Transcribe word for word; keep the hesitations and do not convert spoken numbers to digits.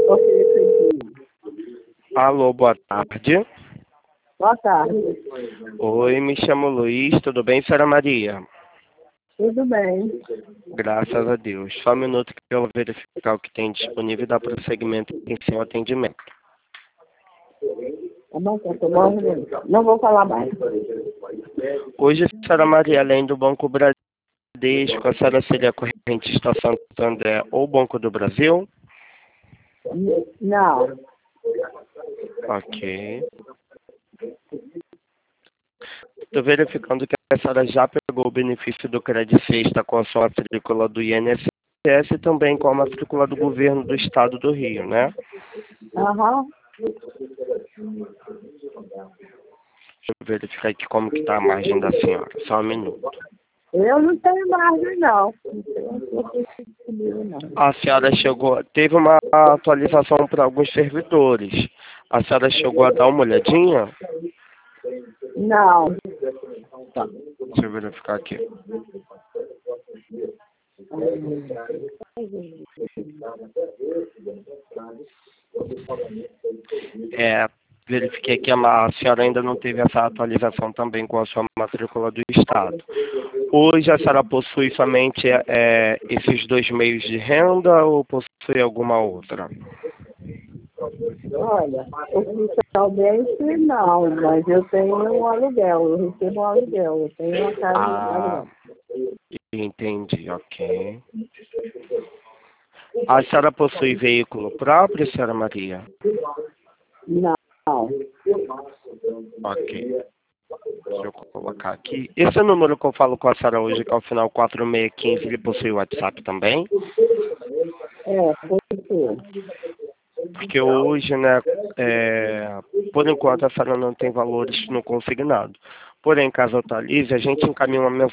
Alô, boa tarde. Boa tarde. Oi, me chamo Luiz, tudo bem, senhora Maria? Tudo bem. Graças a Deus. Só um minuto que eu vou verificar o que tem disponível e dar prosseguimento em seu atendimento. Tá bom, tá bom. Não vou falar mais. Hoje, senhora Maria, além do Banco Bradesco, a senhora seria correntista Santo André ou Banco do Brasil? Não. Ok. Estou verificando que a senhora já pegou o benefício do Crédito Sexta com a sua matrícula do I N S S e também com a matrícula do Governo do Estado do Rio, né? Aham. Deixa eu verificar aqui como que está a margem da senhora. Só um minuto. Eu não tenho margem, não. Não. A senhora chegou... Teve uma atualização para alguns servidores. A senhora chegou a dar uma olhadinha? Não. Tá. Deixa eu verificar aqui. É... Verifiquei que a senhora ainda não teve essa atualização também com a sua matrícula do Estado. Hoje a senhora possui somente é, esses dois meios de renda ou possui alguma outra? Olha, oficialmente não, mas eu tenho um aluguel, eu recebo um aluguel, eu tenho uma casa de Ah, aluguel. entendi, ok. A senhora possui veículo próprio, senhora Maria? Não. Ok. Deixa eu colocar aqui. Esse número que eu falo com a senhora hoje, que é o final quatro seis um cinco, ele possui WhatsApp também? É, possui. Porque hoje, né, é, por enquanto a senhora não tem valores no consignado. Porém, caso atualize, a gente encaminha uma